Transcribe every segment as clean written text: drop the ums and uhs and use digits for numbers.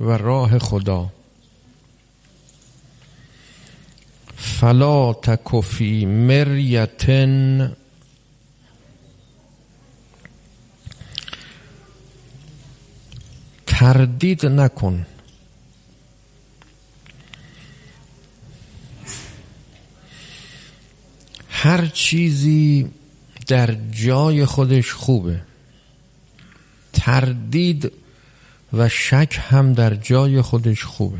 و راه خدا. فلا تک فی مریة، تردید نکن. هر چیزی در جای خودش خوبه. تردید و شک هم در جای خودش خوبه.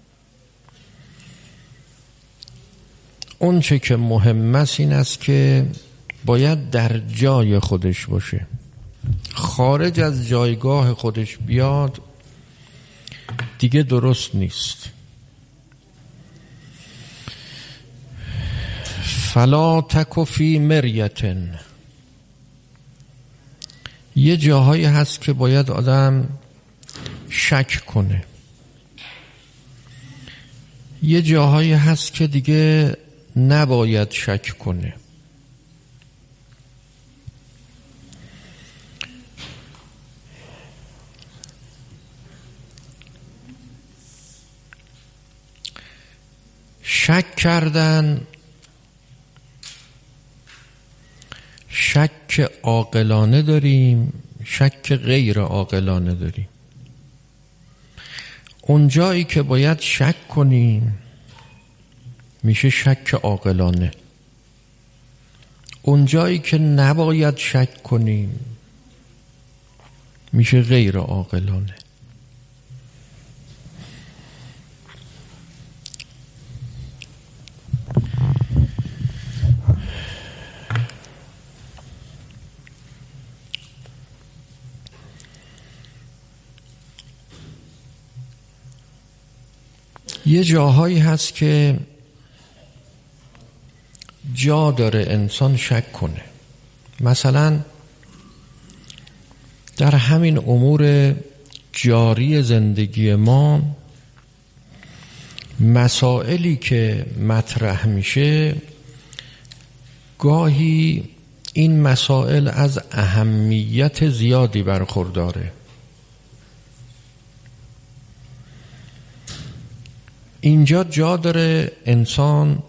اون چه که مهم است این است که باید در جای خودش باشه. خارج از جایگاه خودش بیاد دیگه درست نیست. فلا تک فی مریة. یه جاهایی هست که باید آدم شک کنه. یه جاهایی هست که دیگه نباید شک کنه. شک کردن شک عاقلانه داریم، شک غیر عاقلانه داریم. اون جایی که باید شک کنیم میشه شک عاقلانه. اون جایی که نباید شک کنیم میشه غیر عاقلانه. یه جاهایی هست که جا داره انسان شک کنه. مثلا در همین امور جاری زندگی ما مسائلی که مطرح میشه گاهی این مسائل از اهمیت زیادی برخورداره. اینجا جا داره انسان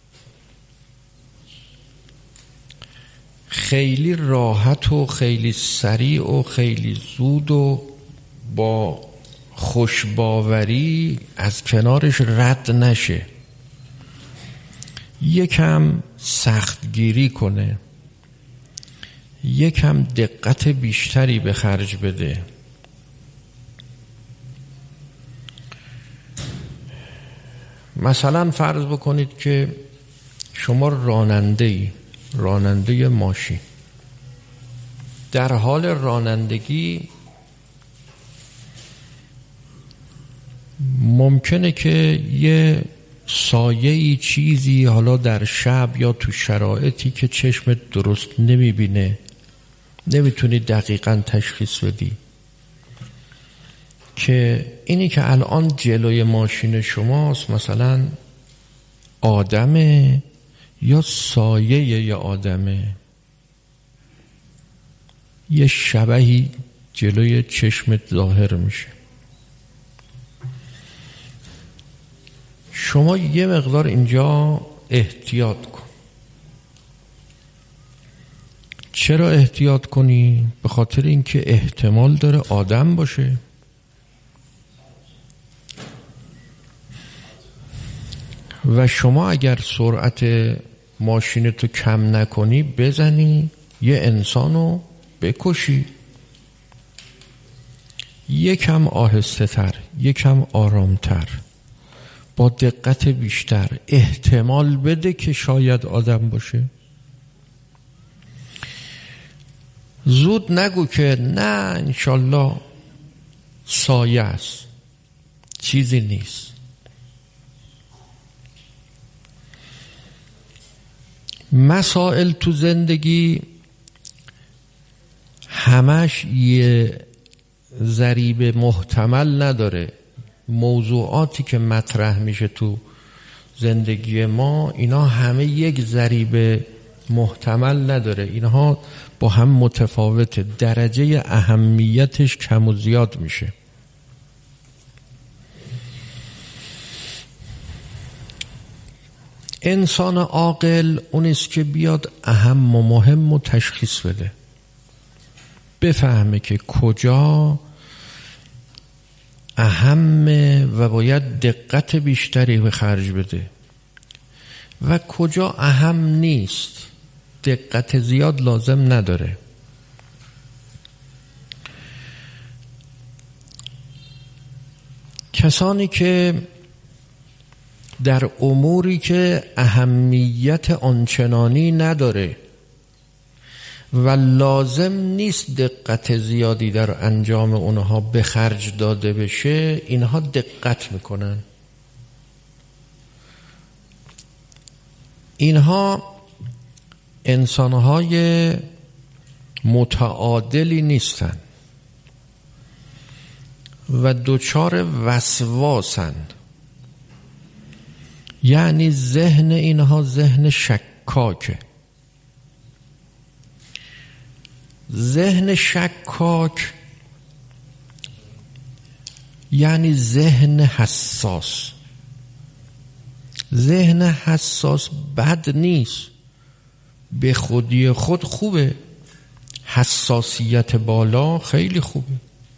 خیلی راحت و خیلی سریع و خیلی زود و با خوشباوری از کنارش رد نشه. یکم سختگیری کنه، یکم دقت بیشتری به خرج بده. مثلا فرض بکنید که شما راننده ماشین، در حال رانندگی ممکنه که یه سایه‌ای چیزی حالا در شب یا تو شرایطی که چشمت درست نمیبینه، نمیتونی دقیقاً تشخیص بدی که اینی که الان جلوی ماشین شماست مثلا آدمه یا سایه یا آدمه، یه شبهی جلوی چشمت ظاهر میشه. شما یه مقدار اینجا احتیاط کن. چرا احتیاط کنی؟ به خاطر اینکه احتمال داره آدم باشه. و شما اگر سرعت ماشینتو کم نکنی بزنی یه انسانو بکشی. یکم آهسته تر، یکم آرام تر، با دقت بیشتر احتمال بده که شاید آدم باشه. زود نگو که نه انشالله سایه است، چیزی نیست. مسائل تو زندگی همش یه ضریب محتمل نداره. موضوعاتی که مطرح میشه تو زندگی ما اینا همه یک ضریب محتمل نداره. اینها با هم متفاوته، درجه اهمیتش کم و زیاد میشه. انسان عاقل اونیست که بیاد اهم و مهم و تشخیص بده، بفهمه که کجا اهمه و باید دقت بیشتری به خرج بده و کجا اهم نیست، دقت زیاد لازم نداره. کسانی که در اموری که اهمیت آنچنانی نداره و لازم نیست دقت زیادی در انجام اونها به خرج داده بشه، اینها دقت میکنن. اینها انسانهای متعادلی نیستن و دچار وسواسن. یعنی ذهن اینها ذهن شکاکه. ذهن شکاک یعنی ذهن حساس. ذهن حساس بد نیست، به خودی خود خوبه. حساسیت بالا خیلی خوبه.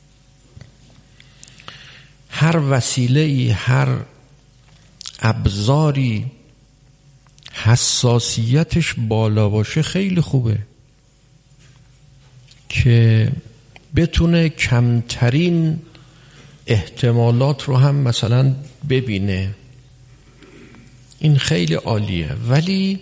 هر وسیله‌ای، هر ابزاری حساسیتش بالا باشه خیلی خوبه که بتونه کمترین احتمالات رو هم مثلا ببینه. این خیلی عالیه، ولی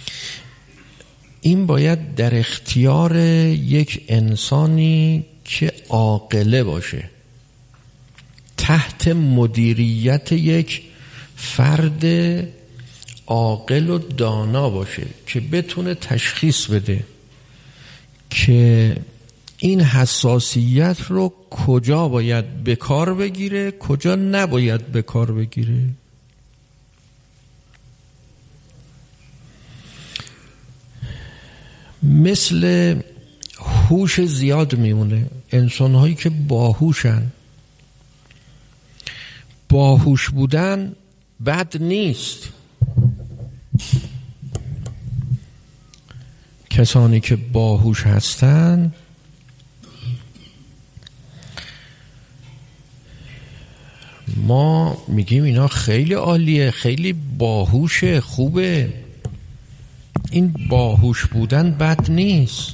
این باید در اختیار یک انسانی که عاقله باشه، تحت مدیریت یک فرد عاقل و دانا باشه که بتونه تشخیص بده که این حساسیت رو کجا باید به کار بگیره، کجا نباید به کار بگیره. مثل هوش زیاد میمونه. انسان‌هایی که باهوشن، باهوش بودن بد نیست. کسانی که باهوش هستن ما میگیم اینا خیلی عالیه، خیلی باهوشه، خوبه. این باهوش بودن بد نیست،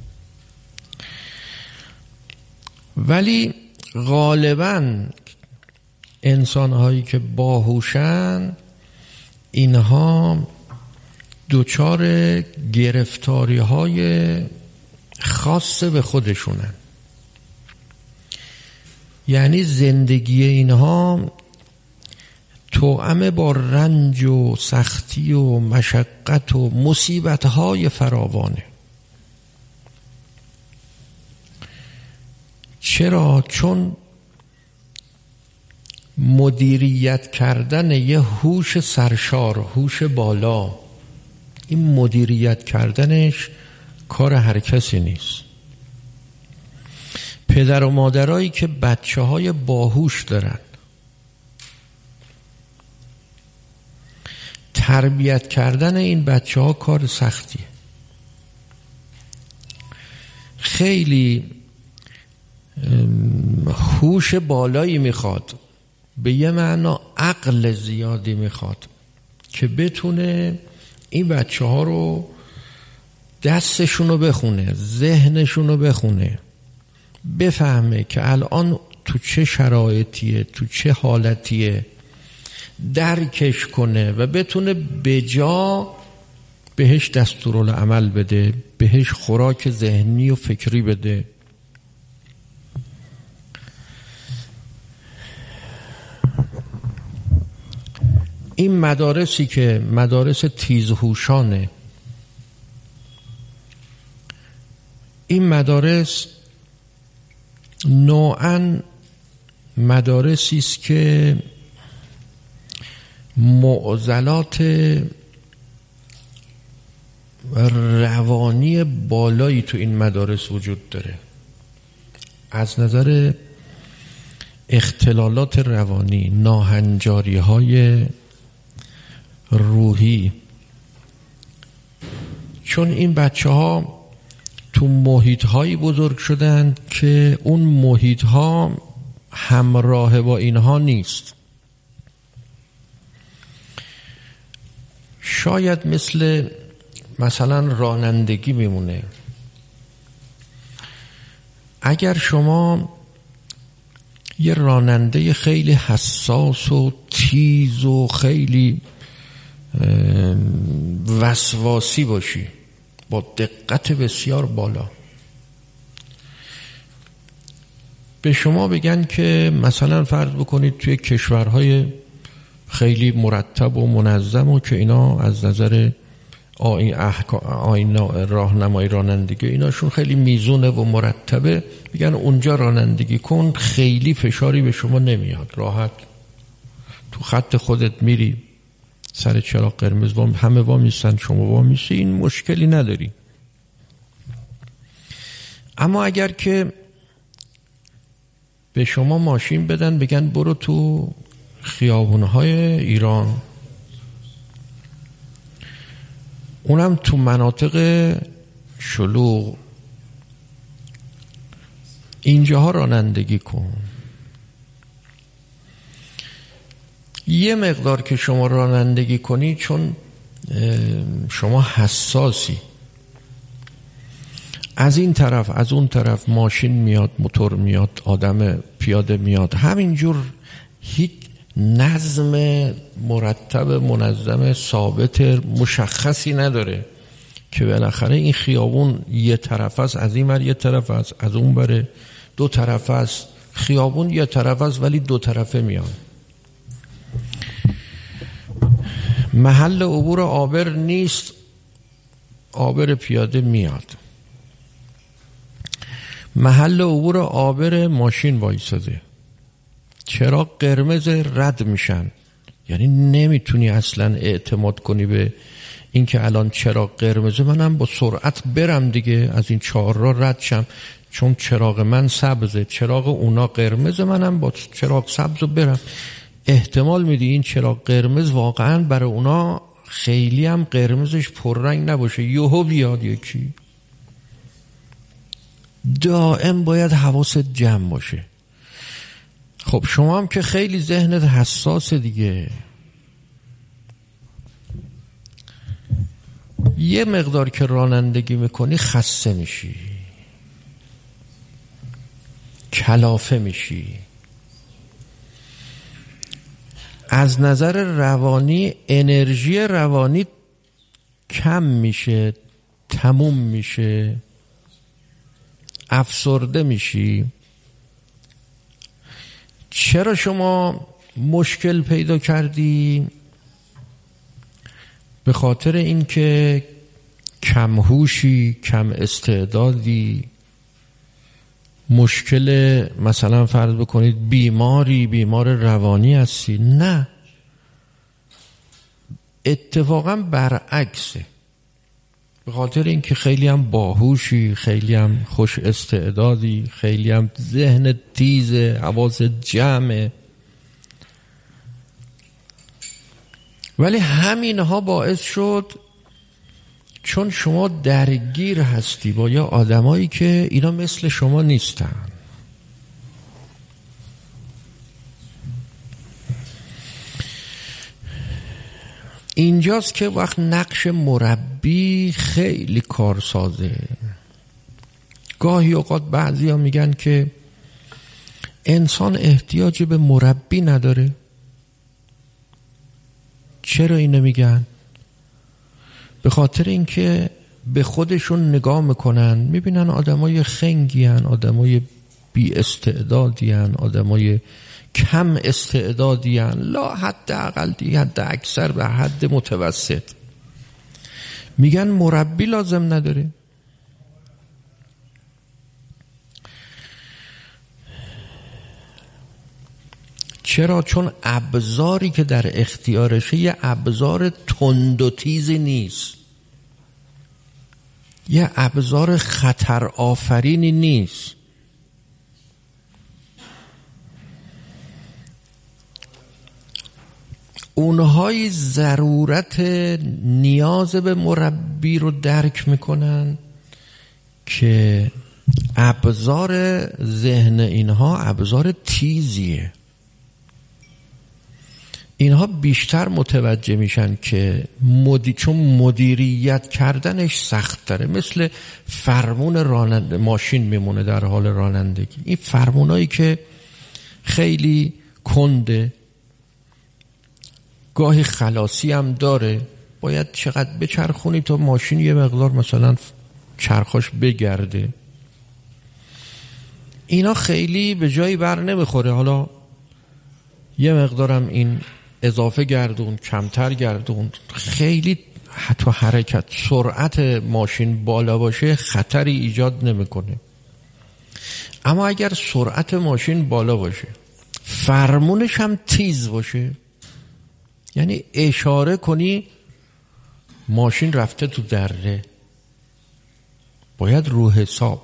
ولی غالباً انسان‌هایی که باهوشن اینها دچار گرفتاری‌های خاص به خودشونن. یعنی زندگی اینها توأم با رنج و سختی و مشقت و مصیبت‌های فراوانه. چرا؟ چون مدیریت کردن یه هوش سرشار، هوش بالا، این مدیریت کردنش کار هر کسی نیست. پدر و مادرایی که بچه‌های باهوش دارن، تربیت کردن این بچه‌ها کار سختیه. خیلی هوش بالایی میخواد، به یه معنا عقل زیادی میخواد که بتونه این بچه‌ها رو دستشونو بخونه، ذهنشونو بخونه، بفهمه که الان تو چه شرایطیه، تو چه حالتیه، درکش کنه و بتونه به جا بهش دستورالعمل بده، بهش خوراک ذهنی و فکری بده. این مدارسی که مدارس تیزهوشانه، این مدارس نوعاً مدارسی است که معضلات روانی بالایی تو این مدارس وجود داره. از نظر اختلالات روانی، ناهنجاری های روحی. چون این بچه ها تو محیط هایی بزرگ شدن که اون محیط ها همراه با اینها نیست. شاید مثلا رانندگی میمونه. اگر شما یه راننده خیلی حساس و تیز و خیلی وسواسی باشی با دقت بسیار بالا، به شما بگن که مثلا فرض بکنید توی کشورهای خیلی مرتب و منظم و که اینا از نظر آیین راهنمای رانندگی ایناشون خیلی میزونه و مرتبه، بگن اونجا رانندگی کن، خیلی فشاری به شما نمیاد، راحت تو خط خودت میری، سر چراغ قرمز همه وامیستن، شما وامیستی، این مشکلی نداری. اما اگر که به شما ماشین بدن بگن برو تو خیابونهای ایران، اونم تو مناطق شلوغ، اینجاها رانندگی کن، یه مقدار که شما رانندگی کنی، چون شما حساسی، از این طرف از اون طرف ماشین میاد، موتور میاد، آدم پیاده میاد، همینجور هیچ نظم مرتب منظم ثابت مشخصی نداره که بالاخره این خیابون یه طرف است، از این ور یه طرف است، از اون بره دو طرف است، خیابون یه طرف است ولی دو طرفه میاد. محل عبور عابر نیست، عابر پیاده میاد. محل عبور عابر ماشین وایساده، چراغ قرمز رد میشن، یعنی نمیتونی اصلا اعتماد کنی به این که الان چراغ قرمزه منم با سرعت برم دیگه، از این چهار را رد شم، چون چراغ من سبزه، چراغ اونا قرمزه، منم با چراغ سبز برم. احتمال میدی این چراغ قرمز واقعا برای اونا خیلی هم قرمزش پررنگ نباشه، یهو بیاد یکی. دائم باید حواست جمع باشه. خب شما هم که خیلی ذهنت حساس دیگه، یه مقدار که رانندگی میکنی خسته میشی، کلافه میشی، از نظر روانی انرژی روانی کم میشه، تموم میشه، افسرده میشی. چرا شما مشکل پیدا کردی؟ به خاطر اینکه کم هوشی، کم استعدادی، مشکل مثلا فرض بکنید بیمار روانی هستی. نه، اتفاقا برعکسه. به خاطر اینکه خیلی هم باهوشی، خیلی هم خوش استعدادی، خیلی هم ذهن تیزه، حواس جمعه، ولی همینها باعث شد چون شما درگیر هستی با یا آدمایی که اینا مثل شما نیستن. اینجاست که وقت نقش مربی خیلی کارسازه. گاهی اوقات بعضی ها میگن که انسان احتیاج به مربی نداره. چرا اینو میگن؟ به خاطر اینکه به خودشون نگاه میکنن، میبینن آدمای خنگی هن، آدمای بی استعدادی هن، آدمای کم استعدادی هن، لا حد اقل دی، حد اکثر به حد متوسط. میگن مربی لازم نداره. چرا؟ چون ابزاری که در اختیارشه یه ابزار تند و تیزی نیست، یه ابزار خطر آفرینی نیست. اونهایی ضرورت نیاز به مربی رو درک میکنن که ابزار ذهن اینها ابزار تیزیه. اینها بیشتر متوجه میشن که چون مدیریت کردنش سخت تره، مثل فرمون راننده ماشین میمونه در حال رانندگی. این فرمونایی که خیلی کنده، گاهی خلاصی هم داره، باید چقدر بچرخونی تا ماشین یه مقدار مثلا چرخاش بگرده. اینا خیلی به جایی بر نمیخوره. حالا یه مقدارم این اضافه گردون، کمتر گردون، خیلی حتی حرکت سرعت ماشین بالا باشه خطری ایجاد نمیکنه. اما اگر سرعت ماشین بالا باشه، فرمونش هم تیز باشه، یعنی اشاره کنی ماشین رفته تو دره، باید رو حساب.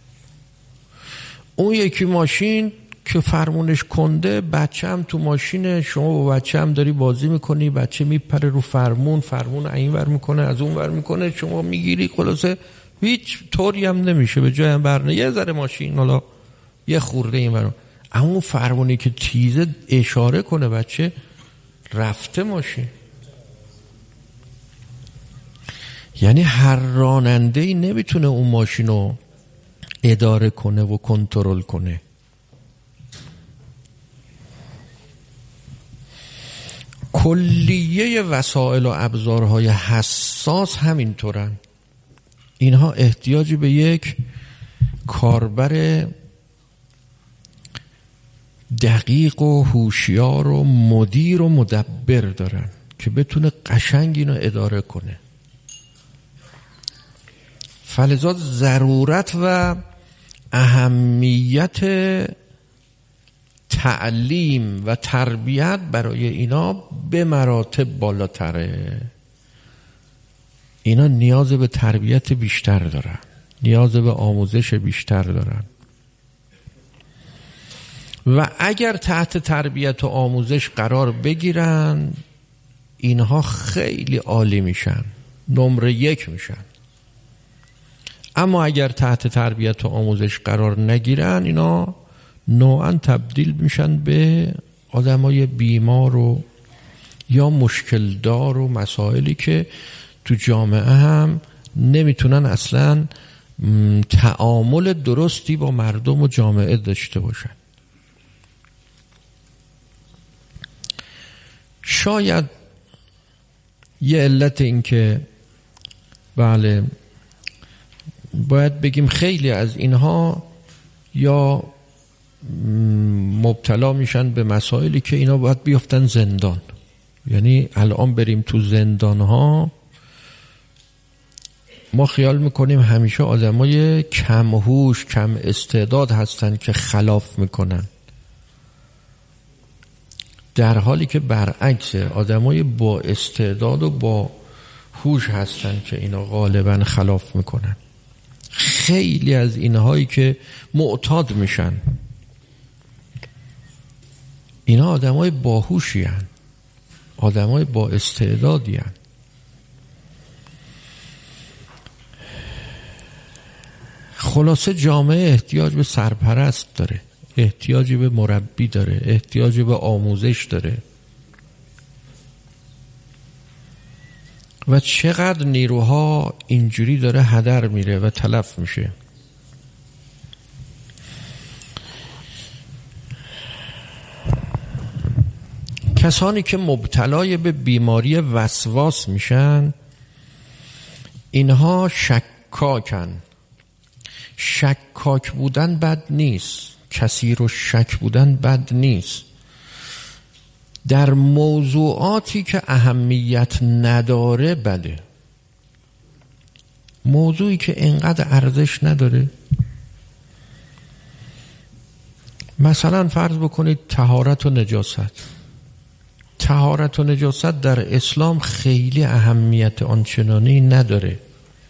اون یکی ماشین که فرمونش کنده، بچه هم تو ماشینه، شما با بچه هم داری بازی میکنی، بچه میپره رو فرمون این ور میکنه از اون ور میکنه، شما میگیری، خلاصه هیچ طوری هم نمیشه، به جای هم برنه یه ذره ماشین حالا یه خورده این ور. اما اون فرمونی که تیزه اشاره کنه بچه رفته ماشین. یعنی هر راننده‌ای نمیتونه اون ماشین رو اداره کنه و کنترل کنه. کلیه وسایل و ابزارهای حساس همینطورن. اینها احتیاجی به یک کاربر دقیق و هوشیار و مدیر و مدبر دارن که بتونه قشنگ اینو اداره کنه. فلذا ضرورت و اهمیت تعلیم و تربیت برای اینا به مراتب بالاتره. اینا نیاز به تربیت بیشتر دارن، نیاز به آموزش بیشتر دارن و اگر تحت تربیت و آموزش قرار بگیرن اینها خیلی عالی میشن، نمره 1 میشن. اما اگر تحت تربیت و آموزش قرار نگیرن اینا نوعا تبدیل میشن به آدمای بیمار و یا مشکل دار و مسائلی که تو جامعه هم نمیتونن اصلا تعامل درستی با مردم و جامعه داشته باشن. شاید یه علت این که بله باید بگیم خیلی از اینها یا مبتلا میشن به مسائلی که اینا باید بیافتن زندان. یعنی الان بریم تو زندان ها، ما خیال میکنیم همیشه آدمای کم هوش کم استعداد هستن که خلاف میکنن، در حالی که برعکسه، آدمای با استعداد و با هوش هستن که اینا غالبا خلاف میکنن. خیلی از اینهایی که معتاد میشن اینا آدمای باهوشی هن، آدمای با استعدادی هن. خلاصه جامعه احتیاج به سرپرست داره، احتیاجی به مربی داره، احتیاجی به آموزش داره. و چقدر نیروها اینجوری داره هدر میره و تلف میشه. کسانی که مبتلای به بیماری وسواس میشن اینها شکاکن. شکاک بودن بد نیست، کسی رو شک بودن بد نیست. در موضوعاتی که اهمیت نداره بده. موضوعی که انقدر ارزش نداره، مثلا فرض بکنید طهارت و نجاست. طهارت و نجاست در اسلام خیلی اهمیت آنچنانی نداره.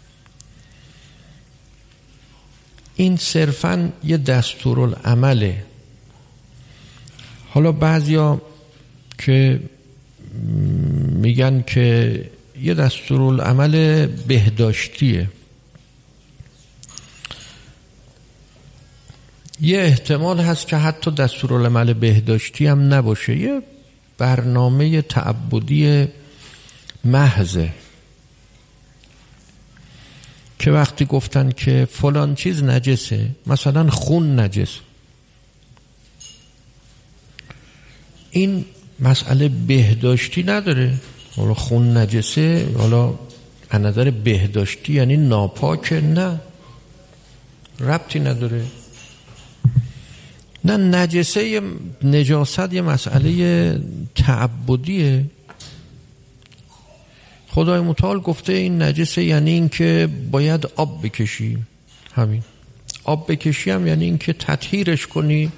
این صرفاً یه دستورالعمله. حالا بعضیا که میگن که یه دستورالعمل بهداشتیه. یه احتمال هست که حتی دستورالعمل بهداشتی هم نباشه، یه برنامه تعبدی محضه که وقتی گفتن که فلان چیز نجسه، مثلا خون نجس، این مسئله بهداشتی نداره. حالا خون نجسه، حالا از نظر بهداشتی یعنی ناپاکه؟ نه، ربطی نداره. نه، نجسه، نجاست یه مسئله تعبدیه. خدای متعال گفته این نجسه، یعنی این که باید آب بکشی. همین آب بکشی هم یعنی این که تطهیرش کنی.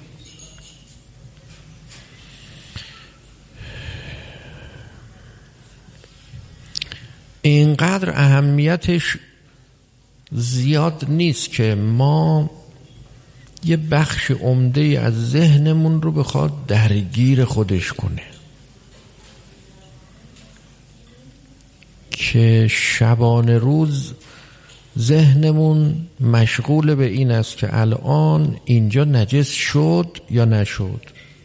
اینقدر اهمیتش زیاد نیست که ما یه بخش عمده از ذهنمون رو بخواد درگیر خودش کنه، که شبانه روز ذهنمون مشغول به این است که الان اینجا نجس شد یا نشد.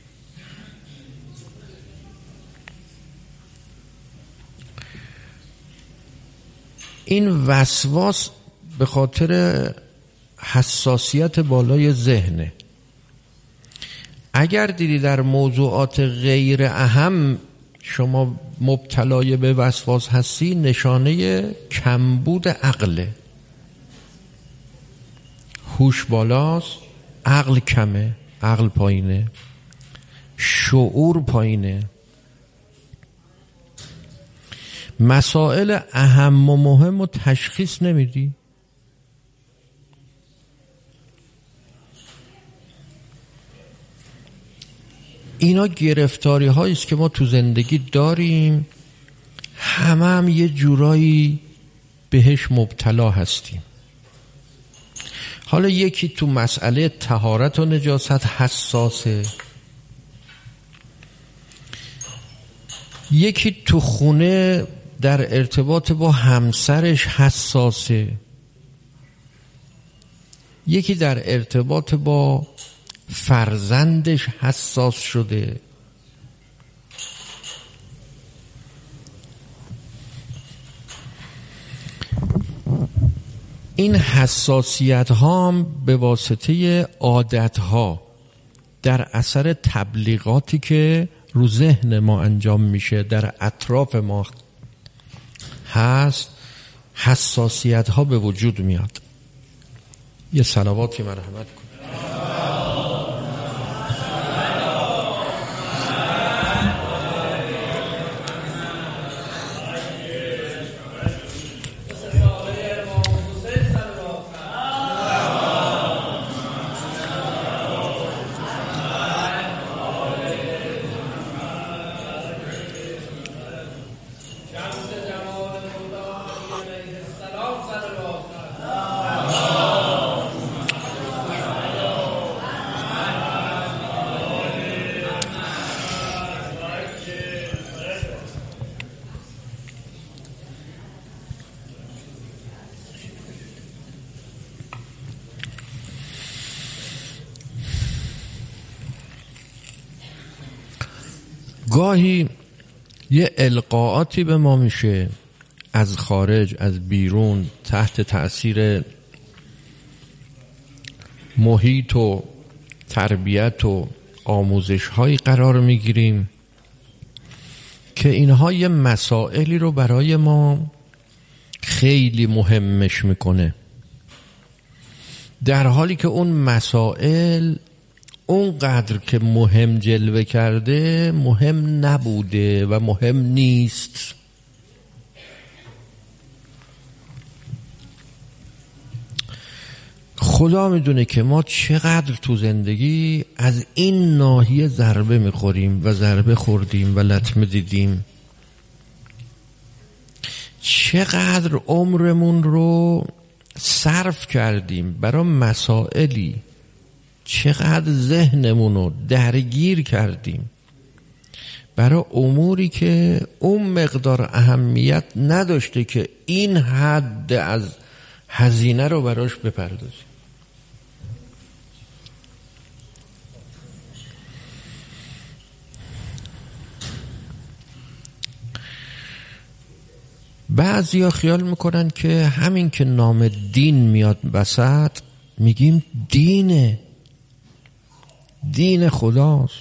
این وسواس به خاطر حساسیت بالای ذهنه. اگر دیدی در موضوعات غیر اهم شما مبتلای به وسواس هستی، نشانه کمبود عقله. هوش بالاست، عقل کمه، عقل پایینه، شعور پایینه. مسائل اهم و مهم رو تشخیص نمیدی. اینا گرفتاری هایی است که ما تو زندگی داریم، هم یه جورایی بهش مبتلا هستیم. حالا یکی تو مسئله طهارت و نجاست حساسه، یکی تو خونه در ارتباط با همسرش حساسه، یکی در ارتباط با فرزندش حساس شده. این حساسیت ها هم به واسطه عادت ها در اثر تبلیغاتی که رو ذهن ما انجام میشه، در اطراف ما هست، حساسیت ها به وجود میاد. یه صلواتی مرحمت کن. گاهی یه القاءاتی به ما میشه از خارج، از بیرون، تحت تأثیر محیط و تربیت و آموزش هایی قرار میگیریم که اینها یه مسائلی رو برای ما خیلی مهمش میکنه، در حالی که اون مسائل اونقدر که مهم جلوه کرده مهم نبوده و مهم نیست. خدا میدونه که ما چقدر تو زندگی از این ناحیه ضربه میخوریم و ضربه خوردیم و لطمه دیدیم. چقدر عمرمون رو صرف کردیم برای مسائلی، چقدر ذهنمون رو درگیر کردیم برای اموری که اون مقدار اهمیت نداشته که این حد از هزینه رو براش بپردازیم. بعضیا خیال میکنن که همین که نام دین میاد وسط میگیم دین خداست،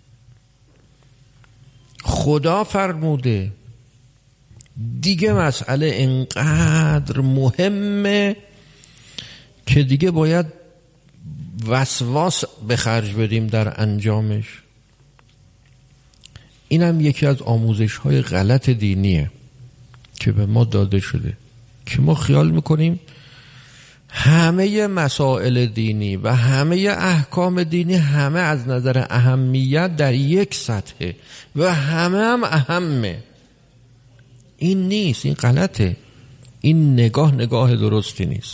خدا فرموده دیگه، مسئله اینقدر مهمه که دیگه باید وسواس به خرج بدیم در انجامش. اینم یکی از آموزش‌های غلط دینیه که به ما داده شده که ما خیال میکنیم همه مسائل دینی و همه احکام دینی همه از نظر اهمیت در یک سطحه و همه هم اهمه. این نیست، این غلطه، این نگاه درستی نیست.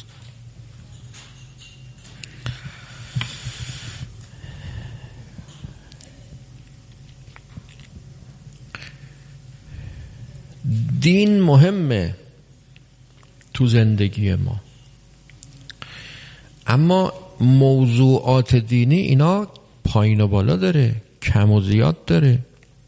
دین مهمه تو زندگی ما، اما موضوعات دینی اینا پایین و بالا داره، کم و زیاد داره.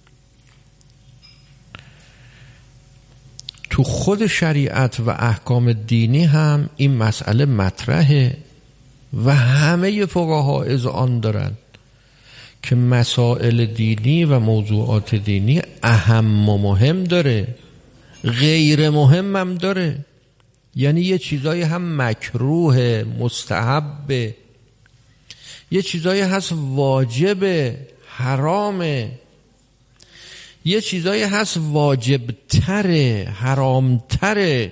تو خود شریعت و احکام دینی هم این مسئله مطرحه و همه فقها اذعان دارن که مسائل دینی و موضوعات دینی اهم و مهم داره، غیر مهم هم داره. یعنی یه چیزایی هم مکروه، مستحبه، یه چیزایی هست واجبه، حرامه، یه چیزایی هست واجبتره، حرامتره.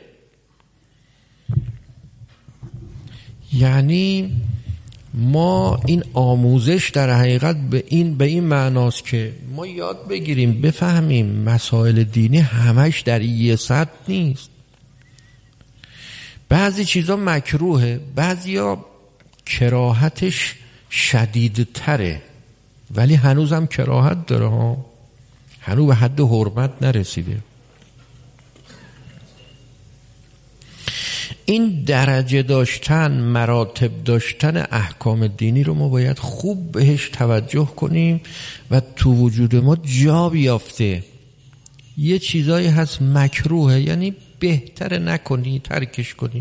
یعنی ما این آموزش در حقیقت به این معناست که ما یاد بگیریم بفهمیم مسائل دینی همش در یه سطح نیست. بعضی چیزا مکروهه، بعضیا کراهتش شدیدتره ولی هنوز هم کراهت داره ها، هنوز به حد حرمت نرسیده. این درجه داشتن، مراتب داشتن احکام دینی رو ما باید خوب بهش توجه کنیم و تو وجود ما جا بیافته. یه چیزایی هست مکروهه، یعنی بهتره نکنی، ترکش کنی.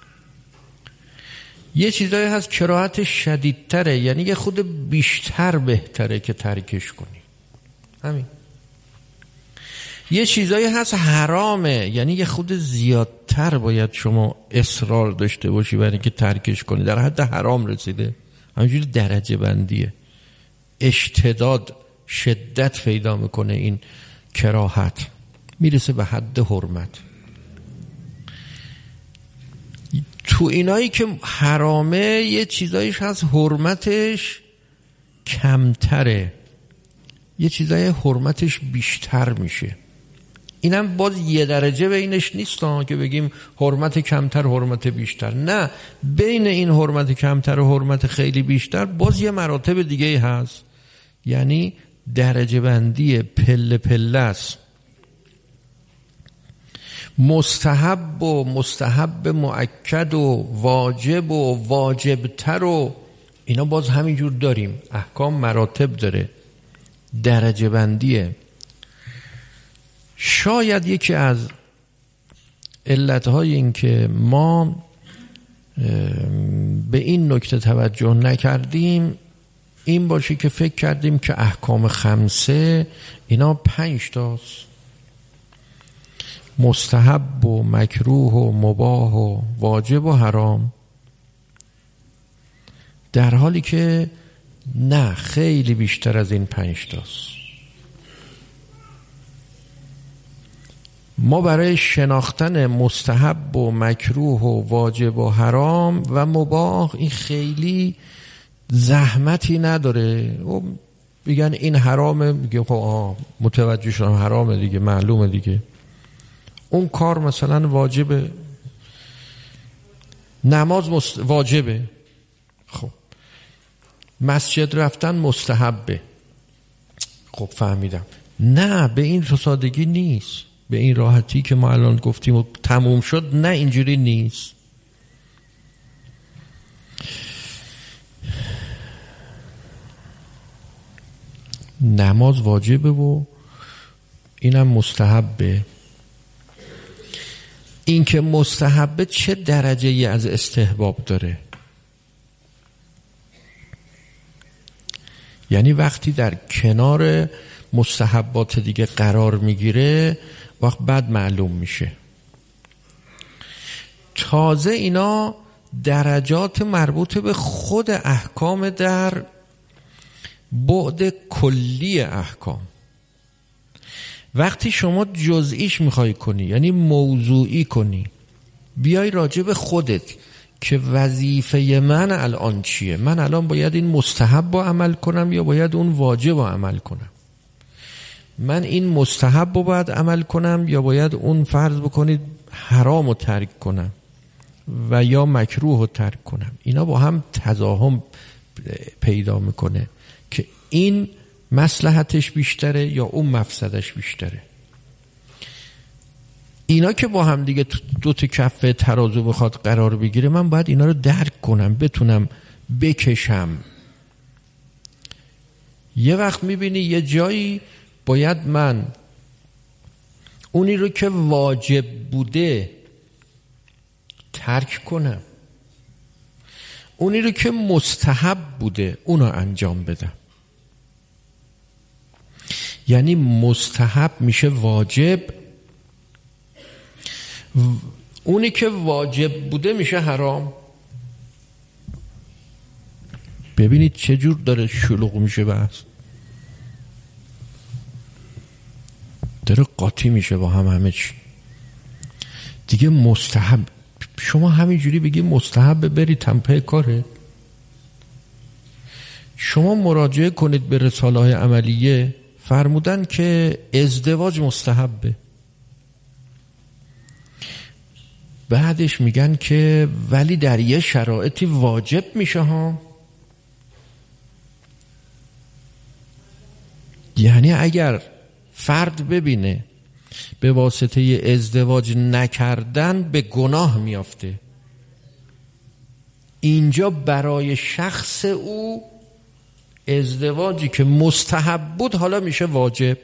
یه چیزایی هست کراهتش شدیدتره، یعنی یه خود بیشتر بهتره که ترکش کنی. همین. یه چیزایی هست حرامه، یعنی یه خود زیادتر باید شما اصرار داشته باشی برای اینکه ترکش کنی، در حد حرام رسیده. همینجوری درجه بندیه، اشتداد، شدت پیدا میکنه این کراهت، میرسه به حد حرمت. تو اینایی که حرامه یه چیزایش هست حرمتش کمتره، یه چیزای حرمتش بیشتر میشه. اینم باز یه درجه بینش نیست که بگیم حرمت کمتر حرمت بیشتر، نه، بین این حرمت کمتر و حرمت خیلی بیشتر باز یه مراتب دیگه هست، یعنی درجه بندی پله پله است. مستحب و مستحب مؤکد و واجب و واجبتر و اینا باز همینجور داریم. احکام مراتب داره، درجه بندیه. شاید یکی از علتهای این که ما به این نکته توجه نکردیم این باشه که فکر کردیم که احکام خمسه اینا 5 تاست، مستحب و مکروه و مباح و واجب و حرام، در حالی که نه، خیلی بیشتر از این 5 تاست. ما برای شناختن مستحب و مکروه و واجب و حرام و مباح این خیلی زحمتی نداره. بگن این حرامه، میگیم خب متوجه شدم حرامه دیگه، معلومه دیگه. اون کار مثلا واجبه، نماز واجبه، خب مسجد رفتن مستحبه، خب فهمیدم. نه به این سادگی نیست، به این راحتی که ما الان گفتیم و تموم شد، نه اینجوری نیست. نماز واجبه و اینم مستحبه. این که مستحبه چه درجه ای از استحباب داره؟ یعنی وقتی در کنار مستحبات دیگه قرار میگیره وقت بعد معلوم میشه. تازه اینا درجات مربوط به خود احکام در بعد کلی احکام. وقتی شما جزئیش میخوای کنی، یعنی موضوعی کنی، بیای راجع به خودت که وظیفه من الان چیه، من الان باید این مستحب رو عمل کنم یا باید اون واجب رو عمل کنم، من این مستحب رو باید عمل کنم یا باید اون فرض بکنید حرام رو ترک کنم و یا مکروه رو ترک کنم. اینا با هم تضاهم پیدا میکنه که این مصلحتش بیشتره یا اون مفسدش بیشتره. اینا که با هم دیگه دو تا کفه ترازو بخواد قرار بگیره، من باید اینا رو درک کنم، بتونم بکشم. یه وقت میبینی یه جایی باید من اونی رو که واجب بوده ترک کنم، اونی رو که مستحب بوده اونو انجام بدم. یعنی مستحب میشه واجب، اونی که واجب بوده میشه حرام. ببینید چه جور داره شلوغ میشه، بحث داره قاطی میشه با همه چی دیگه. مستحب شما همینجوری بگی مستحب بری تمپه کاره. شما مراجعه کنید به رساله های عملیه، فرمودن که ازدواج مستحبه، بعدش میگن که ولی در یه شرایطی واجب میشه ها. یعنی اگر فرد ببینه به واسطه ازدواج نکردن به گناه میافته، اینجا برای شخص او ازدواجی که مستحب بود حالا میشه واجب.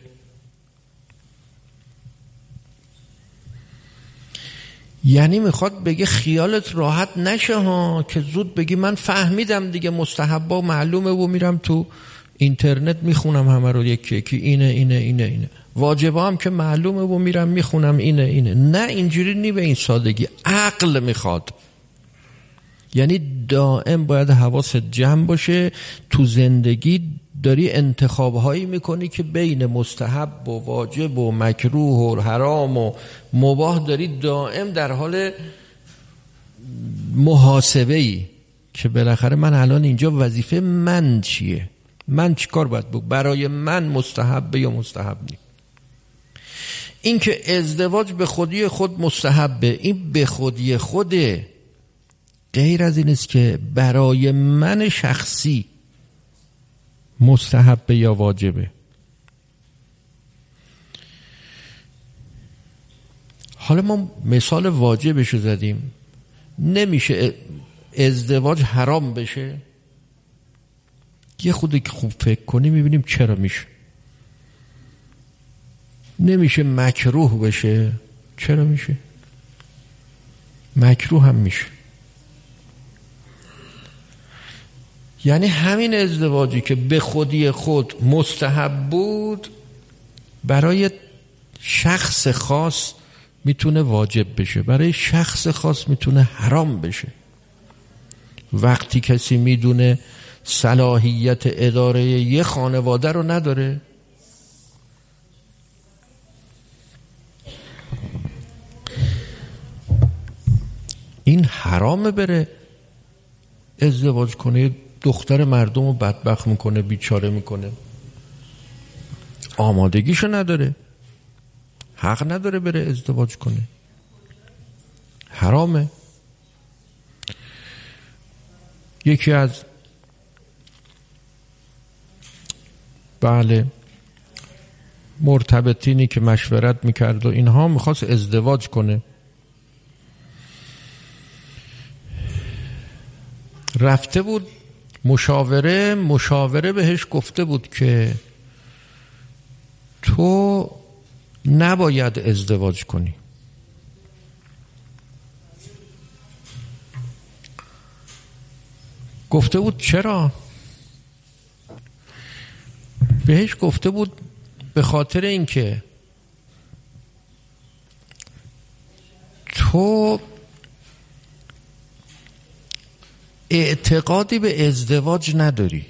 یعنی میخواد بگه خیالت راحت نشه ها که زود بگی من فهمیدم دیگه مستحبا معلومه و میرم تو اینترنت میخونم همه رو یکی یکی، اینه واجبا هم که معلومه و میرم میخونم اینه. نه اینجوری نی، به این سادگی. عقل میخواد. یعنی دائم باید حواست جمع باشه. تو زندگی داری انتخابهایی میکنی که بین مستحب و واجب و مکروه و حرام و مباح داری دائم در حال محاسبه‌ای که بالاخره من الان اینجا وظیفه من چیه، من چی کار باید بکنم، برای من مستحبه یا مستحب نیست. این که ازدواج به خودی خود مستحبه، این به خودی خوده، غیر از این است که برای من شخصی مستحبه یا واجبه. حالا ما مثال واجبشو زدیم، نمیشه ازدواج حرام بشه؟ یه خودی که خوب فکر کنی میبینیم چرا میشه. نمیشه مکروه بشه؟ چرا میشه؟ مکروه هم میشه. یعنی همین ازدواجی که به خودی خود مستحب بود برای شخص خاص میتونه واجب بشه، برای شخص خاص میتونه حرام بشه. وقتی کسی میدونه صلاحیت اداره یه خانواده رو نداره، این حرامه بره ازدواج کنه، دختر مردم رو بدبخت میکنه، بیچاره میکنه، آمادگیشو نداره، حق نداره بره ازدواج کنه، حرامه. یکی از مرتبطینی که مشورت میکرد و اینها، میخواست ازدواج کنه. رفته بود مشاوره بهش گفته بود که تو نباید ازدواج کنی. گفته بود چرا؟ بهش گفته بود به خاطر اینکه تو اعتقادی به ازدواج نداری،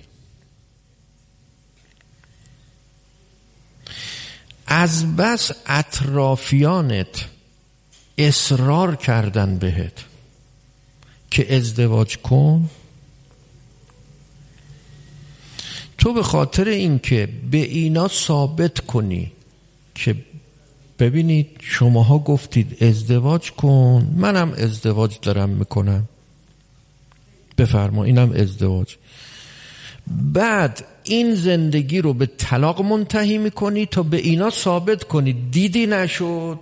از بس اطرافیانت اصرار کردن بهت که ازدواج کن، تو به خاطر اینکه به اینا ثابت کنی که ببینید شماها گفتید ازدواج کن، منم ازدواج دارم میکنم، بفرما اینم ازدواج، بعد این زندگی رو به طلاق منتهی میکنی تا به اینا ثابت کنی دیدی نشد.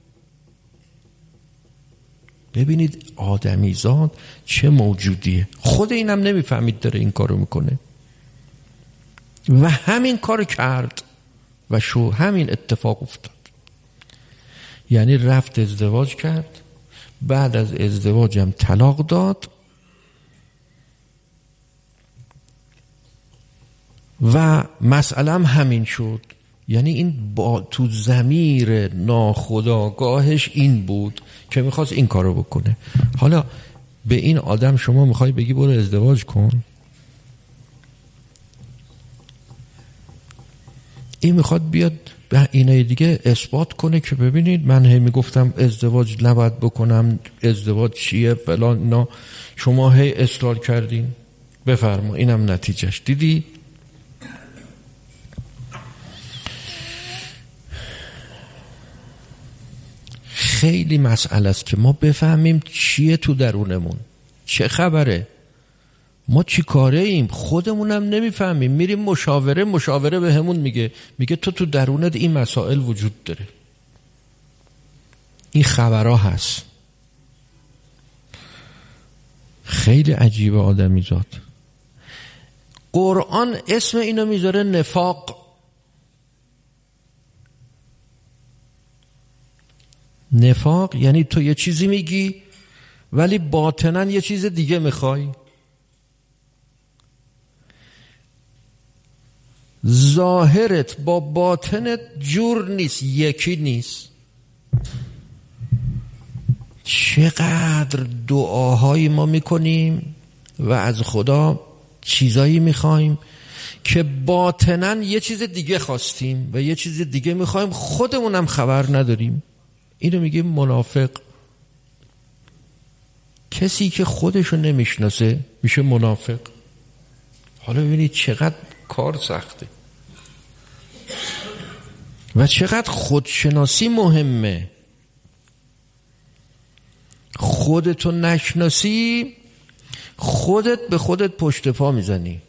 ببینید آدمیزاد چه موجودیه، خود اینم نمیفهمید داره این کارو میکنه و همین کارو کرد و همین اتفاق افتاد. یعنی رفت ازدواج کرد، بعد از ازدواجم طلاق داد و مسئله هم همین شد. یعنی این تو ضمیر ناخودآگاهش این بود که میخواست این کارو بکنه. حالا به این آدم شما میخوای بگی برو ازدواج کن؟ این میخواد بیاد به اینای دیگه اثبات کنه که ببینید من هی میگفتم ازدواج نباید بکنم، ازدواج چیه فلان، اینا شما هی اصرار کردین، بفرما اینم نتیجهش. دیدی؟ خیلی مسئله است که ما بفهمیم چیه تو درونمون، چه خبره، ما چی کاره ایم، خودمونم نمیفهمیم. میریم مشاوره به همون میگه تو درونت این مسائل وجود داره، این خبرها هست. خیلی عجیبه آدمی زاد. قرآن اسم اینو میذاره نفاق. نفاق یعنی تو یه چیزی میگی ولی باطناً یه چیز دیگه میخوای. ظاهرت با باطنت جور نیست، یکی نیست. چقدر دعاهایی ما میکنیم و از خدا چیزایی میخوایم که باطناً یه چیز دیگه خواستیم و یه چیز دیگه میخوایم، خودمونم خبر نداریم. اینو میگیم منافق. کسی که خودشو نمیشناسه میشه منافق. حالا ببینید چقدر کار سخته و چقدر خودشناسی مهمه. خودتو نشناسی خودت به خودت پشت پا میزنی.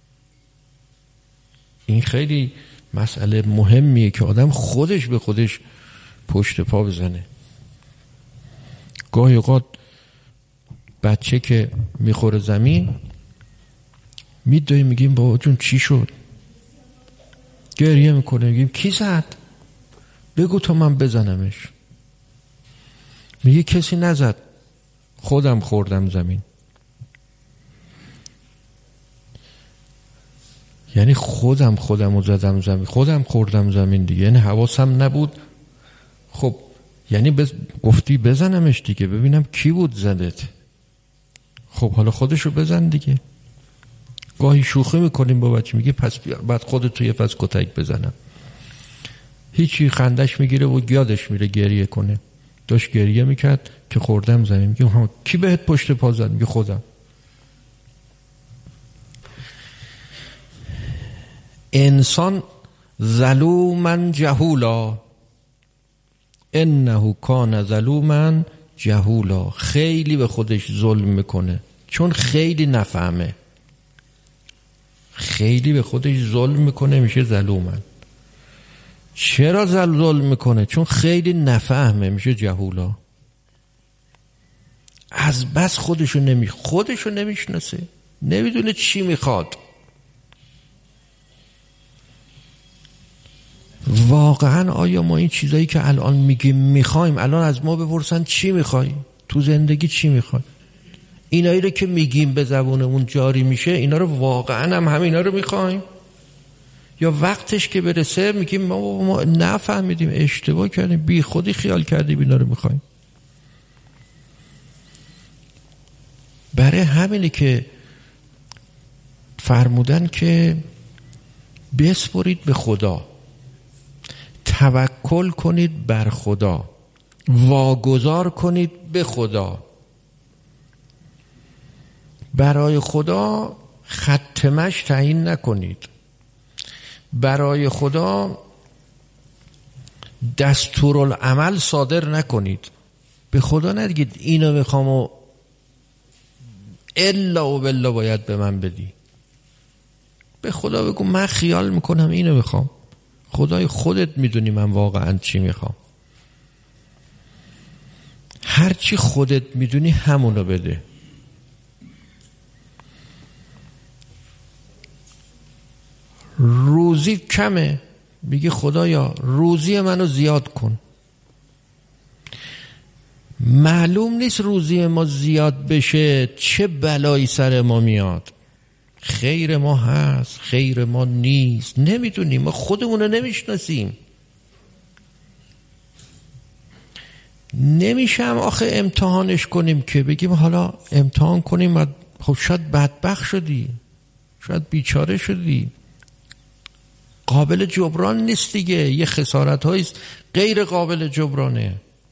این خیلی مسئله مهمیه که آدم خودش به خودش پشت پا بزنه. گاهی اوقات بچه که میخوره زمین میدویم میگیم بابا جون چی شد؟ گریه میکنه، میگیم کی زد؟ بگو تا من بزنمش. میگه کسی نزد، خودم خوردم زمین. یعنی خودم زدم زمین، خودم خوردم زمین دیگه، یعنی حواسم نبود. خب یعنی گفتی بزنمش دیگه ببینم کی بود زدت. خب حالا خودشو بزن دیگه. گاهی شوخی میکنیم با بچه، میگه پس بعد خودتو یه پس کتک بزنم. هیچی، خندش میگیره و یادش میره گریه کنه. داشت گریه میکرد که خوردم زمین. میگه کی بهت پشت پا زد؟ میگه خودم. انسان ظلوما جهولا انه کان ظلوما جهولا. خیلی به خودش ظلم میکنه چون خیلی نفهمه. خیلی به خودش ظلم میکنه میشه ظلوما. چرا ظلم میکنه؟ چون خیلی نفهمه، میشه جهولا. از بس خودشو نمیشناسه، نمیدونه چی میخواد. واقعا آیا ما این چیزایی که الان میگیم میخوایم، الان از ما بپرسن چی میخوای تو زندگی، چی میخوای؟ اینایی رو که میگیم به زبونمون جاری میشه، اینا رو واقعا هم همینا رو میخوایم؟ یا وقتش که برسه میگیم ما نفهمیدیم، اشتباه کردیم، بی خودی خیال کردیم اینا رو میخوایم؟ برای همینه که فرمودن که بسپرید به خدا، توکل کنید بر خدا، واگذار کنید به خدا. برای خدا ختمش تعیین نکنید، برای خدا دستورالعمل صادر نکنید. به خدا نگید اینو میخوام و الا و بالله باید به من بدی. به خدا بگو من خیال میکنم اینو میخوام، خدای خودت میدونی من واقعا چی میخوام. هر چی خودت میدونی همونو بده. روزی کمه، میگه خدایا روزی منو زیاد کن. معلوم نیست روزی ما زیاد بشه چه بلایی سر ما میاد. خیر ما هست، خیر ما نیست، نمیدونیم، ما خودمونو نمیشناسیم. نمیشم آخه امتحانش کنیم که بگیم حالا امتحان کنیم و خب شاید بدبخت شدی، شاید بیچاره شدی، قابل جبران نیست دیگه. یه خسارت هاییست غیر قابل جبرانه.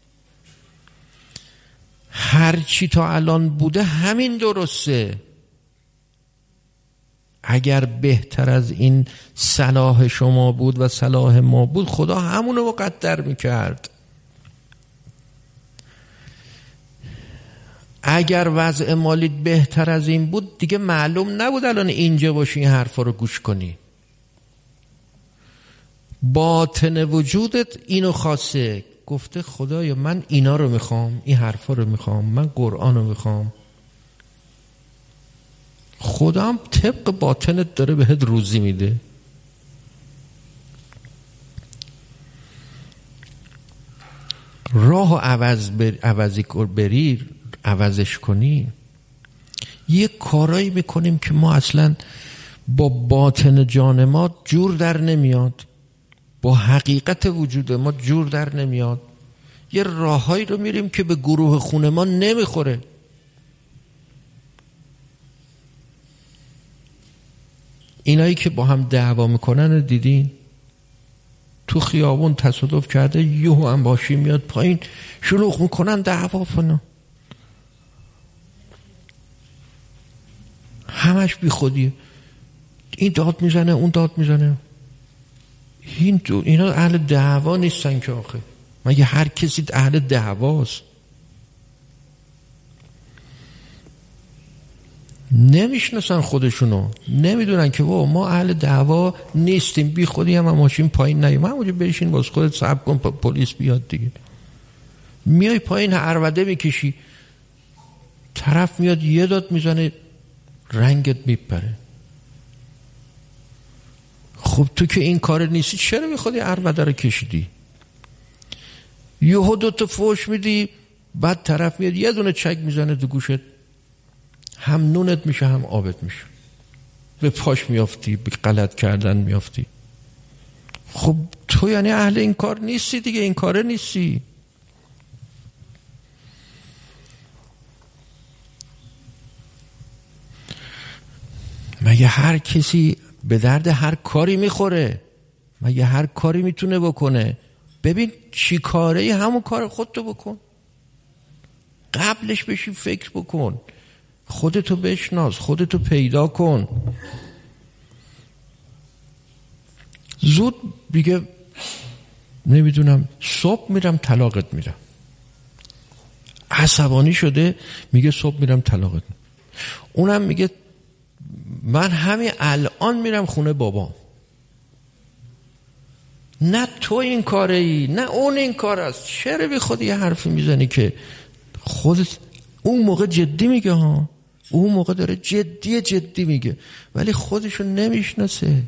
هر چی تا الان بوده همین درسته. اگر بهتر از این صلاح شما بود و صلاح ما بود، خدا همونو مقدر میکرد. اگر وضع مالیت بهتر از این بود دیگه معلوم نبود الان اینجا باشی این حرفا رو گوش کنی. باطن وجودت اینو خواسته، گفته خدایا من اینا رو میخوام، این حرفا رو میخوام، من قرآن رو میخوام. خدا هم طبق باطنت داره بهت روزی میده. راه عوضش کنی. یه کارایی میکنیم که ما اصلا با باطن جان ما جور در نمیاد، با حقیقت وجود ما جور در نمیاد. یه راههایی رو میریم که به گروه خون ما نمیخوره. اینایی که با هم دعوا میکنن رو دیدین؟ تو خیابون تصادف کرده، یهو هم باشی میاد پایین، شلوغ میکنن، دعوا فنا، همش بی خودیه. این داد میزنه، اون داد میزنه. اینا اهل دعوا نیستن که آخه. مگه هر کسی اهل دعواست؟ نمیشناسن خودشونو، نمیدونن که ما اهل دعوا نیستیم. بی خودی هم ماشین پایین نیم، همونجا بشین باز خودت صبر کن پلیس بیاد دیگه. میای پایین عربده میکشی، طرف میاد یه داد میزنه، رنگت میپره. خب تو که این کار نیستی چرا بی خودی عربده رو کشیدی؟ یهو دوتا فوش میدی، بعد طرف میاد یه دونه چک میزنه تو گوشت، هم نونت میشه هم آبت میشه، به پاش میافتی، به غلط کردن میافتی. خب تو یعنی اهل این کار نیستی دیگه، این کاره نیستی. مگه هر کسی به درد هر کاری میخوره؟ مگه هر کاری میتونه بکنه؟ ببین چی کاره، همون کار خودتو بکن، قبلش بشی فکر بکن، خودتو بشناس، خودتو پیدا کن. زود میگه نمیدونم صبح میرم طلاقت میرم، عصبانی شده میگه صبح میرم طلاقت میرم. اونم میگه من همین الان میرم خونه بابام. نه تو این کاره ای نه اون این کار است. چرا بی خود یه حرفی میزنی که خودت اون موقع جدی میگه ها، اون موقع داره جدی میگه ولی خودشو نمیشناسه.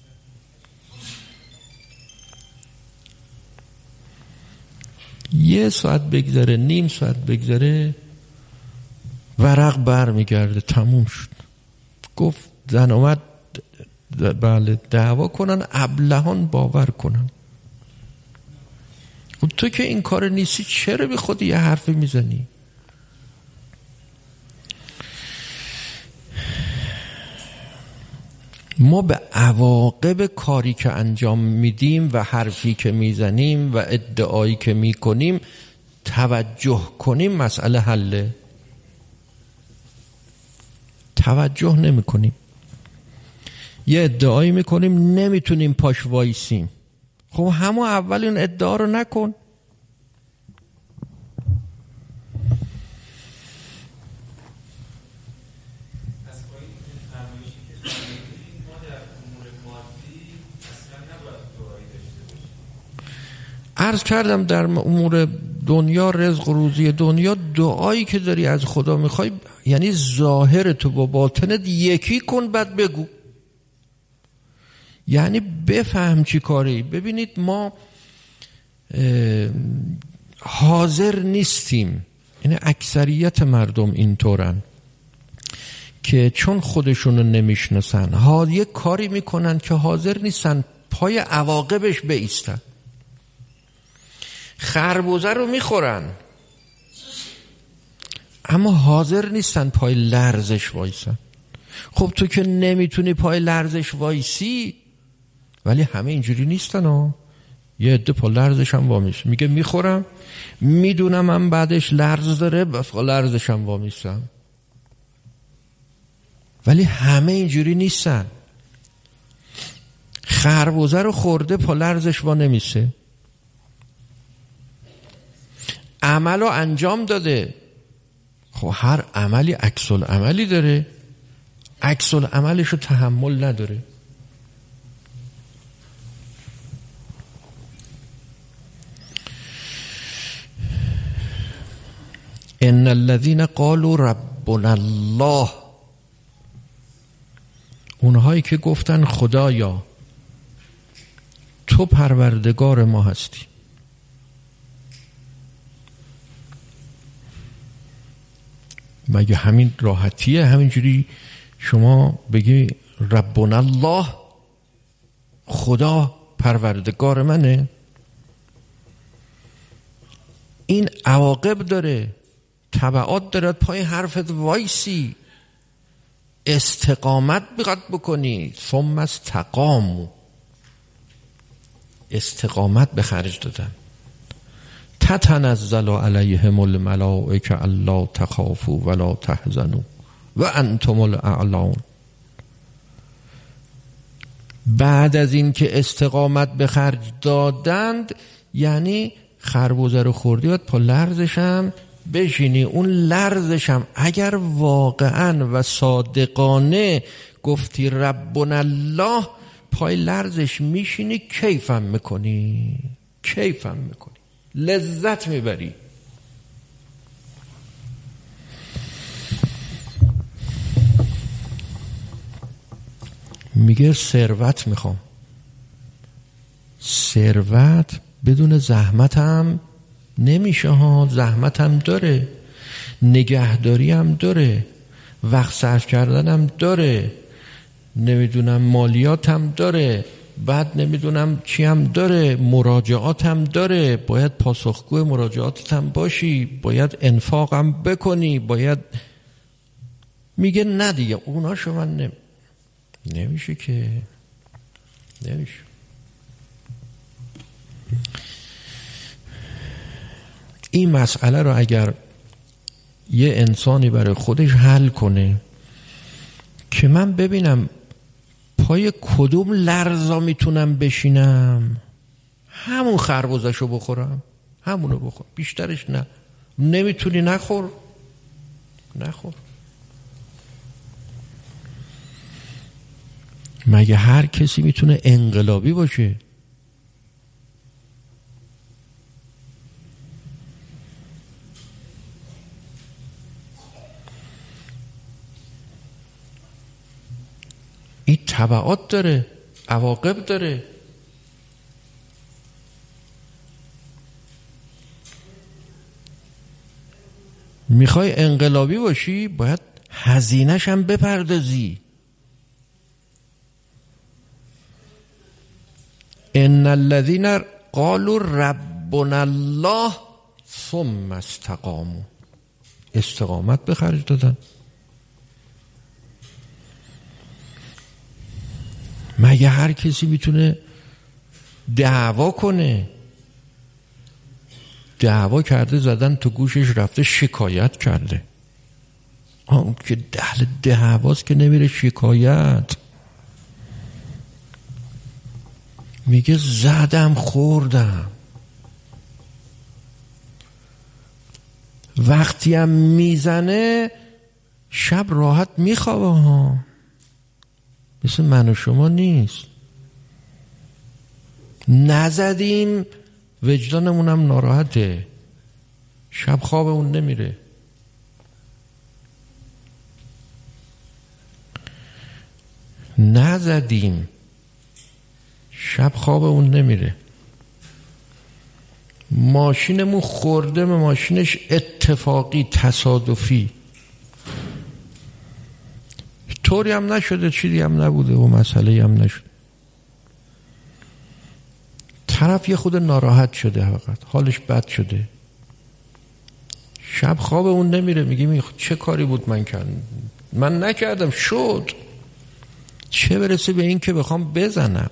یه ساعت بگذره، نیم ساعت بگذره، ورق بر میگرده، تموم شد. گفت زن اومد بله دعوا کنن، ابلهان باور کنن. خب تو که این کار نیستی چرا بی خود یه حرفی میزنی؟ ما به عواقب کاری که انجام میدیم و حرفی که میزنیم و ادعایی که میکنیم توجه کنیم، مسئله حله. توجه نمی کنیم، یه ادعایی میکنیم نمیتونیم پاش وایسیم. خب همون اول این ادعا رو نکن. عرض کردم در امور دنیا، رزق و روزی دنیا، دعایی که داری از خدا میخوای یعنی ظاهر تو با باطنت یکی کن، بعد بگو. یعنی بفهم چی کاری. ببینید ما حاضر نیستیم، یعنی اکثریت مردم اینطورن که چون خودشونو نمیشناسن یه کاری میکنن که حاضر نیستن پای عواقبش بایستن. خربوزه رو میخورن اما حاضر نیستن پای لرزش وایسن. خب تو که نمیتونی پای لرزش وایسی، ولی همه اینجوری نیستن ها. یه عده پای لرزش هم وامیست، میگه میخورم، میدونم من بعدش لرز داره، بس پای لرزش هم وامیستم. ولی همه اینجوری نیستن. خربوزه رو خورده پای لرزش وانمیسته، عمل رو انجام داده. خب هر عملی عکس العملی داره، عکس العملش رو تحمل نداره. ان الذين قالوا ربنا الله، اونهایی که گفتن خدایا تو پروردگار ما هستی. مگه همین راحتیه؟ همینجوری شما بگی ربنا الله، خدا پروردگار منه؟ این عواقب داره، تبعات داره. پای حرفت وایسی، استقامت بقید بکنی. ثم استقاموا، استقامت به خرج دادن. تتنزل علیهم الملائکه الا تخافوا ولا تحزنوا وانتم الاعلون. بعد از این که استقامت به خرج دادند، یعنی خربوزه رو خوردی باید پا لرزشم بشینی. اون لرزشم اگر واقعا و صادقانه گفتی ربنا الله، پای لرزش میشینی، کیفم میکنی، کیفم میکنی، لذت میبری. میگه ثروت میخوام. ثروت بدون زحمت هم نمیشه ها. زحمت هم داره، نگهداری هم داره، وقت صرف کردن هم داره، نمیدونم مالیات هم داره، بعد نمیدونم چی هم داره، مراجعات هم داره، باید پاسخگوی مراجعاتت هم باشی، باید انفاق هم بکنی، باید. میگه نه دیگه اوناشو من نمیشه که، نمیشه. این مسئله رو اگر یه انسانی برای خودش حل کنه که من ببینم پای کدوم لرزا میتونم بشینم، همون خربوزشو بخورم، همونو بخور، بیشترش نه. نمیتونی نخور، نخور. مگه هر کسی میتونه انقلابی باشه؟ تبعات داره، عواقب داره. میخوای انقلابی باشی باید هزینه‌ش هم بپردازی. ان الذين قالوا ربنا الله ثم استقاموا، استقامت به خرج دادن. مگه هر کسی میتونه دعوا کنه؟ دعوا کرده زدن تو گوشش، رفته شکایت کرده. اون که اهل دعواست که نمیره شکایت. میگه زدم خوردم. وقتی هم میزنه شب راحت میخوابه ها، مثل من و شما نیست. نزدیم وجدانمونم ناراحته، شب خوابمون نمیره. نزدیم شب خوابمون نمیره. ماشینمون خورده به ماشینش اتفاقی تصادفی، طوری هم نشده، چیزی هم نبوده و مسئله هم نشده. طرف یه خود ناراحت شده، فقط حالش بد شده، شب خواب اون نمیره. میگه چه کاری بود من کردم؟ من نکردم، شد. چه برسه به این که بخوام بزنم.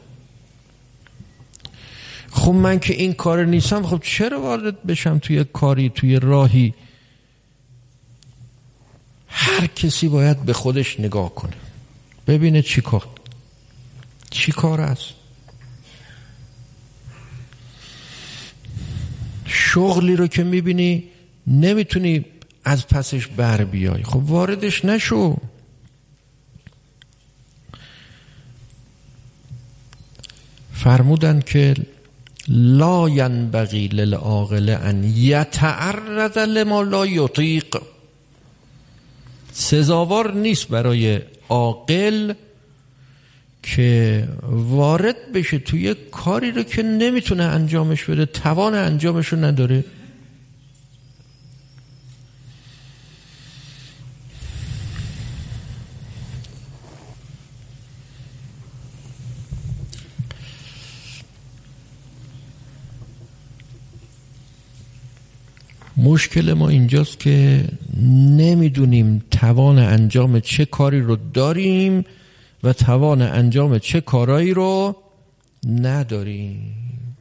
خب من که این کار نیستم، خب چرا وارد بشم توی کاری، توی راهی؟ هر کسی باید به خودش نگاه کنه، ببینه چی کار است. شغلی رو که میبینی نمیتونی از پسش بر بیای، خب واردش نشو. فرمودن که لا ینبغی للعاقل ان یتعرض لما لا یطیق. سزاوار نیست برای عاقل که وارد بشه توی کاری رو که نمیتونه انجامش بده، توان انجامش رو نداره. مشکل ما اینجاست که نمیدونیم توان انجام چه کاری رو داریم و توان انجام چه کارایی رو نداریم.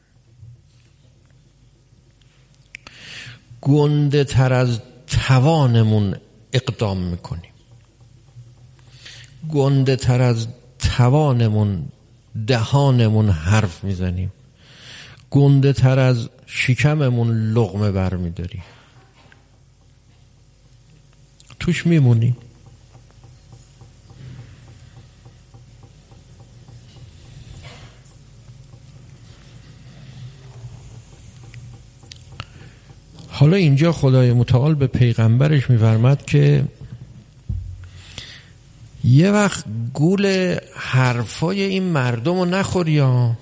گنده تر از توانمون اقدام میکنیم، گنده تر از توانمون دهانمون حرف میزنیم، گنده تر از شکممون لقمه بر میداریم، توش میمونیم. حالا اینجا خدای متعال به پیغمبرش میفرماد که یه وقت گول حرفای این مردم رو نخوری ها.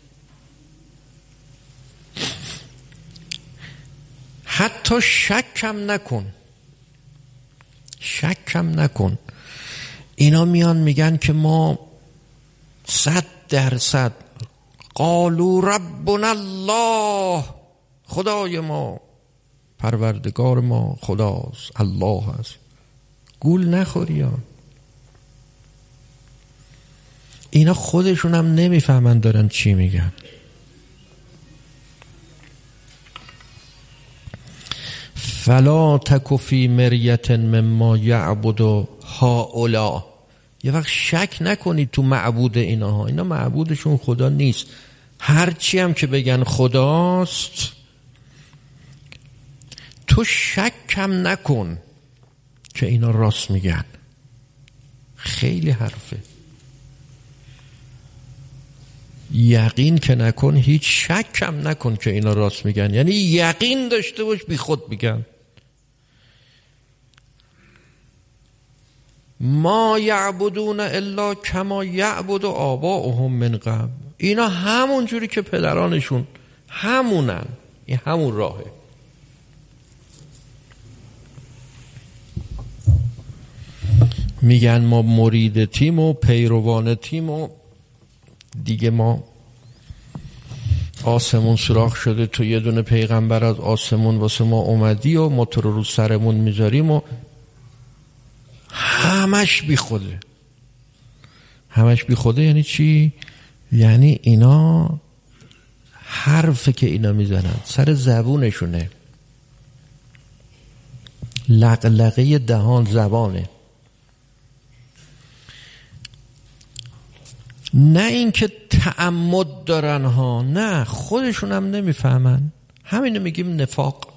حتی شکم نکن. اینا میان میگن که ما 100% قالوا ربنا الله، خدای ما، پروردگار ما خداست، الله است. گول نخوری ها. اینا خودشون هم نمیفهمن دارن چی میگن. فلا تک فی مریة مما یعبد هؤلاء. یه وقت شک نکنید تو معبود اینا. اینا معبودشون خدا نیست. هرچی هم که بگن خداست، تو شک هم نکن که اینا راست میگن. خیلی حرفه. یقین که نکن، هیچ شک هم نکن که اینا راست میگن. یعنی یقین داشته باش بی خود میگن. ما یعبدون الا کما یعبد آباؤهم من قبل. اینا همون جوری که پدرانشون همونن، این همون راهه. میگن ما مرید تیم و پیروان تیم و دیگه ما آسمون سوراخ شده، تو یه دونه پیغمبر از آسمون واسه ما اومدی و ما تو رو سرمون میذاریم و همش بی خوده. همش بی خوده یعنی چی؟ یعنی اینا حرفی که اینا میزنن سر زبونشونه، لقلقه دهان زبانه، نه اینکه تعمد دارن ها، نه خودشون هم نمیفهمن. همینو میگیم نفاق.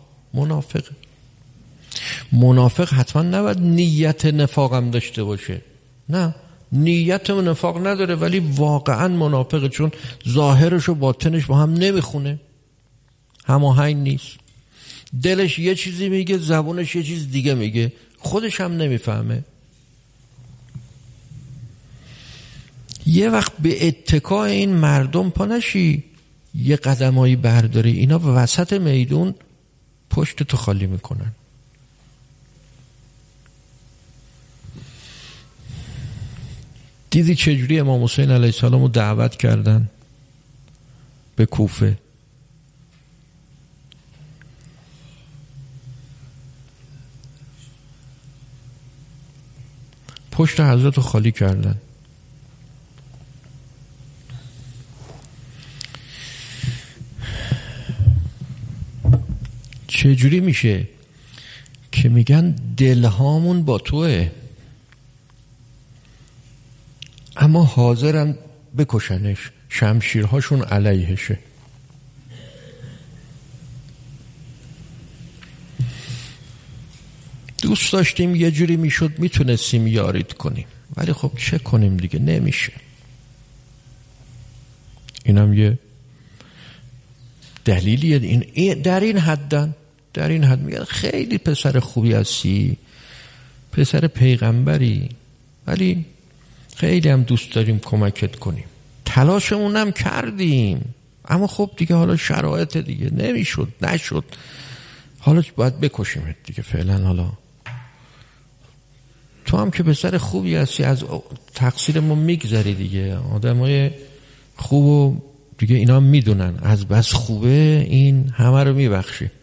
منافق حتما نباید نیت نفاق هم داشته باشه، نه نیت نفاق نداره ولی واقعا منافقه، چون ظاهرش و باطنش با هم نمیخونه، هماهنگ نیست. دلش یه چیزی میگه، زبونش یه چیز دیگه میگه، خودش هم نمیفهمه. یه وقت به اتکای این مردم پا نشی، یه قدمایی برداری، اینا وسط میدون پشت تو خالی میکنن. دیدی چجوری امام حسین علیه السلام رو دعوت کردن به کوفه؟ پشت حضرت رو خالی کردن. چجوری میشه که میگن دلهامون با توه اما حاضرن بکشنش، شمشیرهاشون علیهشه. دوست داشتیم یه جوری میشد میتونستیم یارید کنیم، ولی خب چه کنیم دیگه، نمیشه. اینم یه دلیلیه. این در این حد میگن خیلی پسر خوبی هستی، پسر پیغمبری، ولی خیلی هم دوست داریم کمکت کنیم، تلاشمون هم کردیم، اما خب دیگه حالا شرایط دیگه نشد، حالا باید بکشیمت دیگه فعلا. حالا تو هم که پسر خوبی هستی، از تقصیر ما میگذری دیگه. آدمای خوب دیگه اینا میدونن از بس خوبه این همه رو میبخشه.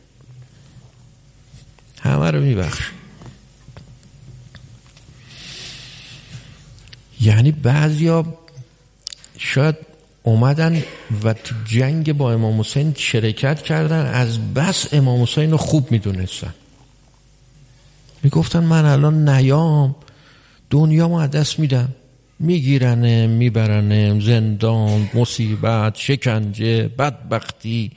یعنی بعضیا شاید اومدن و تو جنگ با امام حسین شرکت کردن، از بس امام حسین رو خوب میدونستن، میگفتن من الان نیام دنیا ما دست میدم، میگیرنه میبرنه زندان، مصیبت، شکنجه، بدبختی،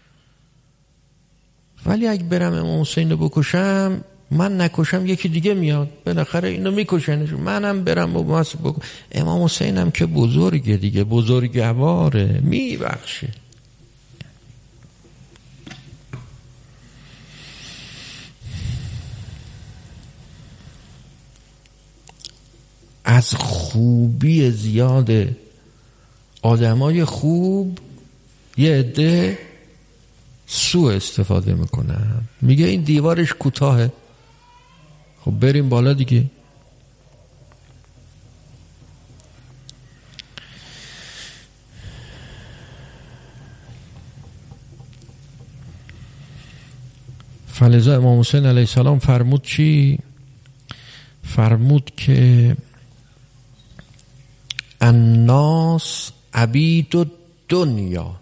ولی اگه برم امام حسین رو بکشم، من نکشم یکی دیگه میاد بالاخره اینو میکشنش، منم برم و بکشم. امام حسین هم که بزرگه دیگه، بزرگواره، میبخشه. از خوبی زیاد آدمای خوب یه عده سوء استفاده میکنن. میگه این دیوارش کوتاهه، خب بریم بالا دیگه. فلذا امام حسین علیه السلام فرمود چی؟ فرمود که الناس عبید الدنیا.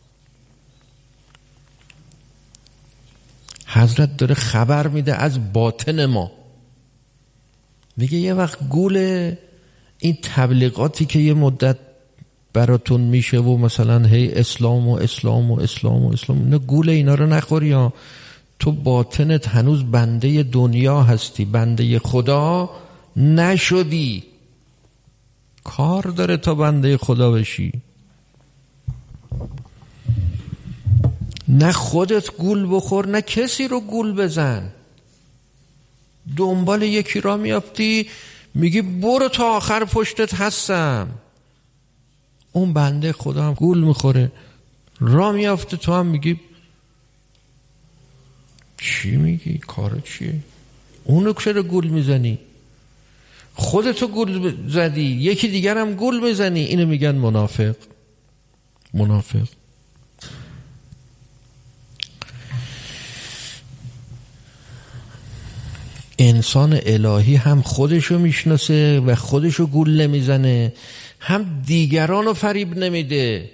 حضرت داره خبر میده از باطن ما. میگه یه وقت گول این تبلیغاتی که یه مدت براتون میشه و مثلا هی اسلام و اسلام و اسلام و اسلام، نه گول اینا رو نخوری ها. تو باطنت هنوز بنده دنیا هستی، بنده خدا نشدی. کار داره تا بنده خدا بشی. نه خودت گول بخور، نه کسی رو گول بزن. دنبال یکی را میافتی میگی برو تا آخر پشتت هستم. اون بنده خدا هم گول میخوره، راه میافته، تو هم میگی چی میگی؟ کارا چیه؟ اونو چرا گول میزنی؟ خودتو گول زدی، یکی دیگر هم گول میزنی. اینو میگن منافق. منافق. انسان الهی هم خودشو میشناسه و خودشو گول نمیزنه، هم دیگرانو فریب نمیده.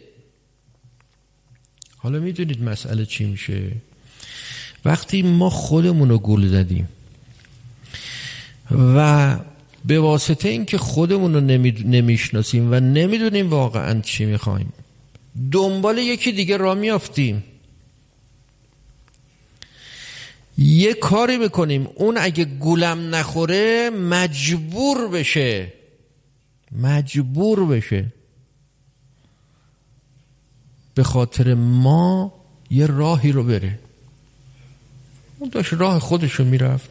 حالا میدونید مسئله چی میشه؟ وقتی ما خودمونو گول زدیم و به واسطه اینکه خودمونو نمیشناسیم و نمیدونیم واقعا چی میخوایم، دنبال یکی دیگه راه میافتیم، یه کاری میکنیم اون اگه گولم نخوره مجبور بشه به خاطر ما یه راهی رو بره. اون داشت راه خودشو میرفت.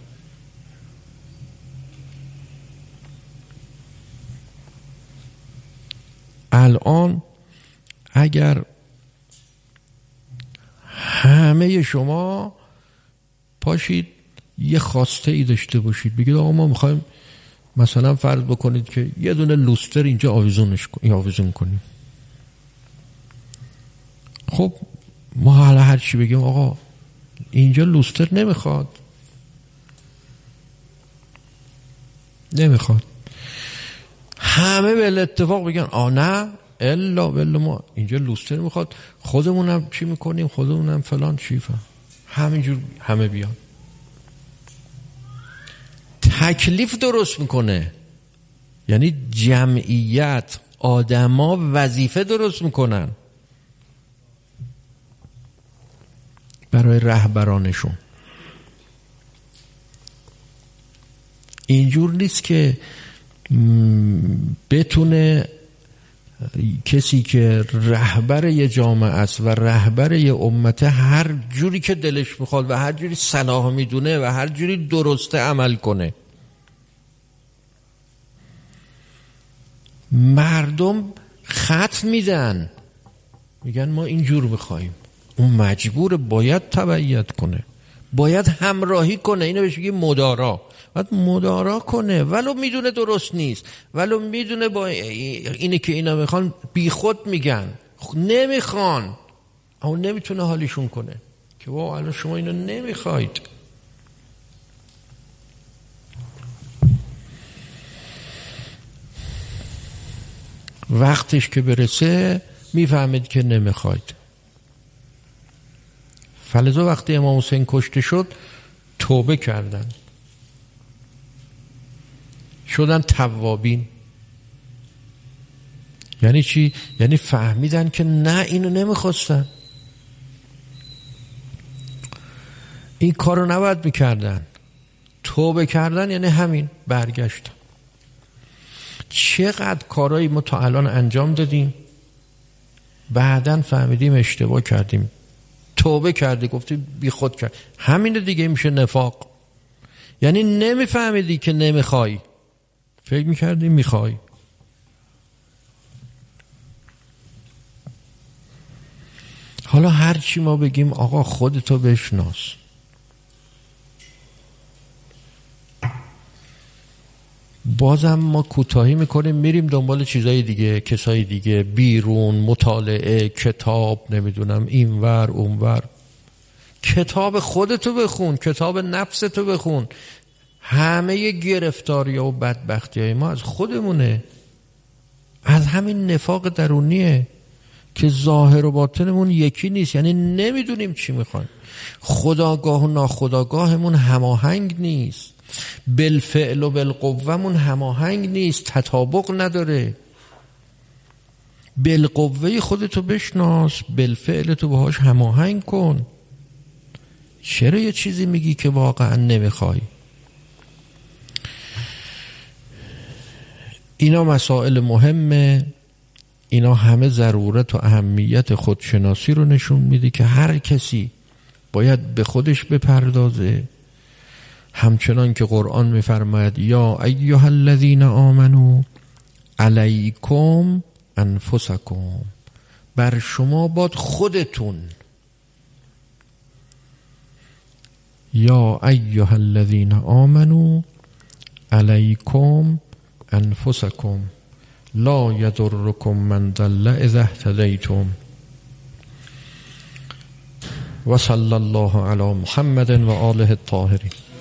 الان اگر همه شما پاشید یه خواسته ای داشته باشید، بگید آقا ما میخوایم مثلا فرض بکنید که یه دونه لوستر اینجا آویزون کنیم. خب ما حالا هر چی بگیم آقا اینجا لوستر نمیخواد، همه به اتفاق بگن نه الا بلا ما اینجا لوستر میخواد، خودمونم چی میکنیم، خودمونم فلان چیفه، همینجور همه بیان. تکلیف درست میکنه، یعنی جمعیت آدما وظیفه درست میکنن برای رهبرانشون. اینجور نیست که بتونه کسی که رهبر یه جامعه است و رهبر یه امت هر جوری که دلش میخواد و هر جوری صلاح میدونه و هر جوری درسته عمل کنه. مردم خط میدن، میگن ما اینجور میخواییم، اون مجبور باید تبعیت کنه، باید همراهی کنه. اینو بهش میگیم مدارا. باید مدارا کنه ولو میدونه درست نیست، ولو میدونه با اینی که اینا میخوان بی خود میگن، نمیخوان، اما نمیتونه حالیشون کنه که واو الان شما اینو نمیخواید. وقتش که برسه میفهمید که نمیخواید. فلذا وقتی امام حسین کشته شد توبه کردن، شدن توابین. یعنی چی؟ یعنی فهمیدن که نه اینو نمیخواستن، این کارو نباید میکردن. توبه کردن یعنی همین، برگشتن. چقدر کارایی ما تا الان انجام دادیم، بعدن فهمیدیم اشتباه کردیم، توبه کردی، گفتی بی خود کرد. همین دیگه میشه نفاق. یعنی نمیفهمیدی که نمیخوای، فکر میکردی میخوای. حالا هر چی ما بگیم آقا خودتو بشناس، بازم ما کوتاهی میکنیم، میریم دنبال چیزای دیگه، کسای دیگه، بیرون، مطالعه، کتاب، نمیدونم اینور اونور. کتاب خودتو بخون، کتاب نفستو بخون. همه گرفتاری و بدبختی های ما از خودمونه، از همین نفاق درونیه که ظاهر و باطنمون یکی نیست. یعنی نمیدونیم چی میخوایم، خودآگاه و ناخودآگاهمون هماهنگ نیست، بالفعل و بالقوهمون هماهنگ نیست، تطابق نداره. بالقوه خودتو بشناس، بالفعل تو باهاش هماهنگ کن. چرا یه چیزی میگی که واقعا نمیخوای؟ اینا مسائل مهمه، اینا همه ضرورت و اهمیت خودشناسی رو نشون میده که هر کسی باید به خودش بپردازه، همچنان که قرآن می‌فرماید یا ایها الذین آمنو علیکم انفسکم، بر شما باد خودتون، یا ایها الذین آمنو علیکم انفسکم لا یضرکم من ضل اذا اهتدیتم. و صلی الله علی محمد و آله الطاهرین.